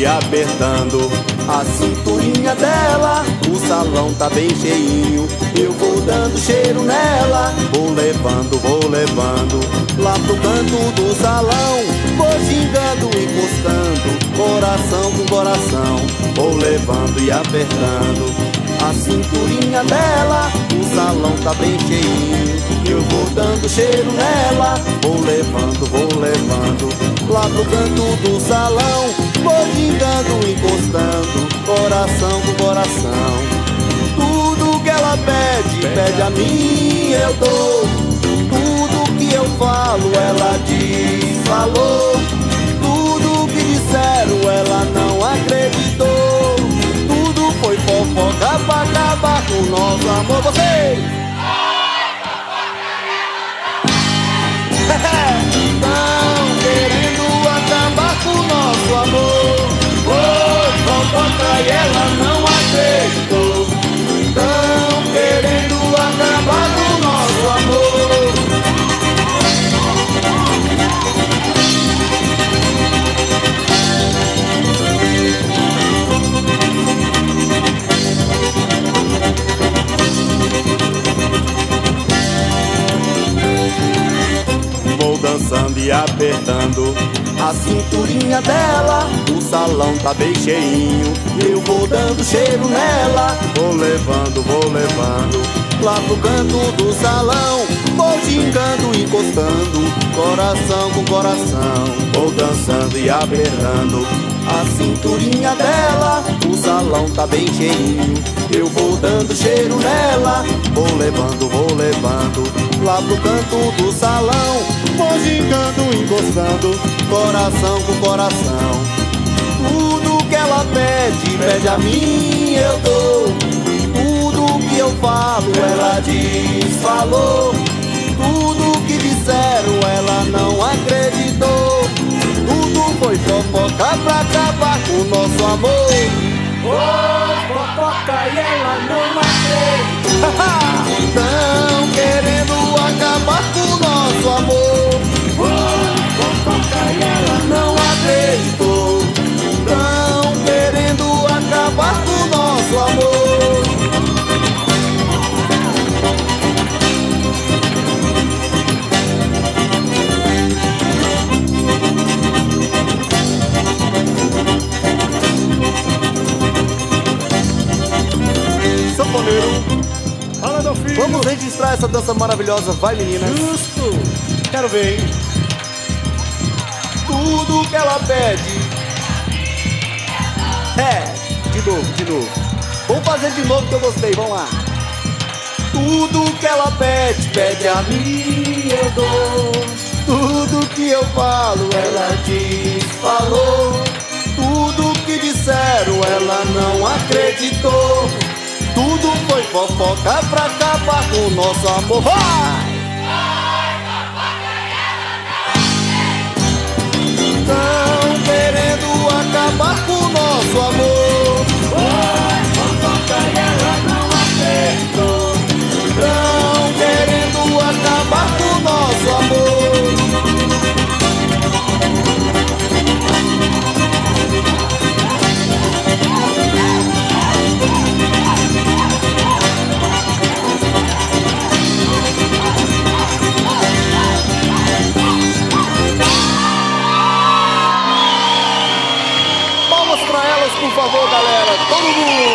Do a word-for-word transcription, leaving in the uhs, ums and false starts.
e apertando a cinturinha dela. O salão tá bem cheinho, eu vou dando cheiro nela. Vou levando, vou levando lá pro canto do salão. Vou xingando, encostando, coração com coração. Vou levando e apertando a cinturinha dela. O salão tá bem cheinho, eu vou dando cheiro nela. Vou levando, vou levando lá pro canto do salão. Vou xingando, encostando, coração com coração. Tudo que ela pede, pede a mim, eu dou. Tudo que eu falo, ela diz, falou. Tudo que disseram, ela não acreditou. Tudo foi fofoca pra acabar com o nosso amor. Vocês! Tão querendo acabar com o nosso amor. Foi fofoca e ela não acreditou. Tão querendo acabar com o nosso amor. Vou dançando e apertando a cinturinha dela. O salão tá bem cheinho, eu vou dando cheiro nela. Vou levando, vou levando lá pro canto do salão. Vou xingando, encostando, coração com coração. Vou dançando e apertando a cinturinha dela. O salão tá bem cheinho, eu vou dando cheiro nela. Vou levando, vou levando lá pro canto do salão. Vou xingando, encostando, coração com coração. Tudo que ela pede, pede a mim, eu dou. Tudo que eu falo, ela diz, falou. Tudo que disseram, ela não acreditou. Tudo foi fofoca pra acabar com o nosso amor. Foi fofoca e ela não acreditou. Tão querendo acabar com o nosso amor. Foi fofoca e ela Não acreditou. Tão querendo acabar com o nosso amor. Sanfoneiro, Fala, meu filho. vamos registrar essa dança maravilhosa, vai meninas. Justo. Quero ver, hein? Tudo que ela pede. É, de novo, de novo. Vamos fazer de novo que eu gostei, vamos lá. Tudo que ela pede, pede a mim, eu dou. Tudo que eu falo, ela diz, falou. Tudo que disseram, ela não acreditou. Tudo foi fofoca pra acabar com o nosso amor. Vai! Tão querendo acabar com o nosso amor. Foi fofoca e ela não acreditou. Tão querendo acabar com o nosso amor. Palmas pra elas, por favor, galera. Todo mundo.